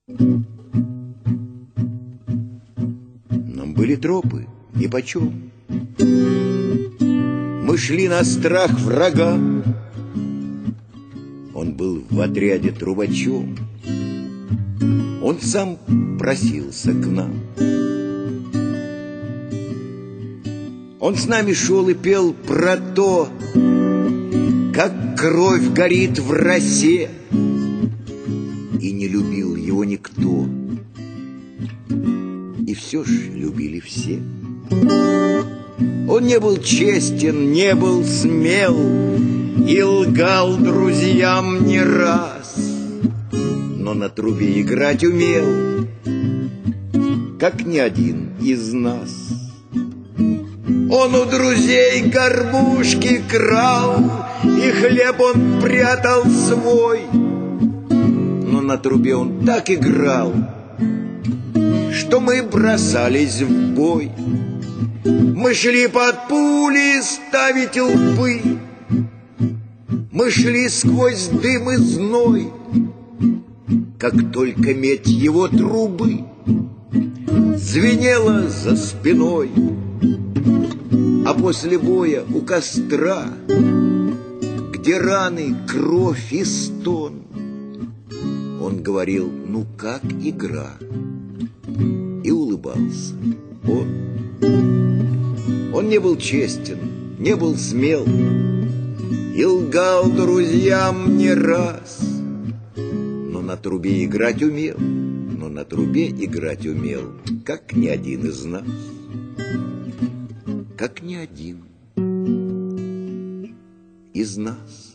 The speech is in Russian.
Нам были тропы нипочем. Мы шли на страх врага. Он был в отряде трубачом. Он сам просился к нам. Он с нами шел и пел про то, как кровь горит в росе, и не любил его никто. И все ж любили все. Он не был честен, не был смел и лгал друзьям не раз, но на трубе играть умел, как ни один из нас. Он у друзей горбушки крал, и хлеб он прятал свой, но на трубе он так играл, что мы бросались в бой. Мы шли под пули ставить лбы, мы шли сквозь дым и зной, как только медь его трубы звенела за спиной. А после боя у костра, где раны, кровь и стон, он говорил: ну как игра, и улыбался он. Он не был честен, не был смел и лгал друзьям не раз, но на трубе играть умел, как ни один из нас, как ни один из нас.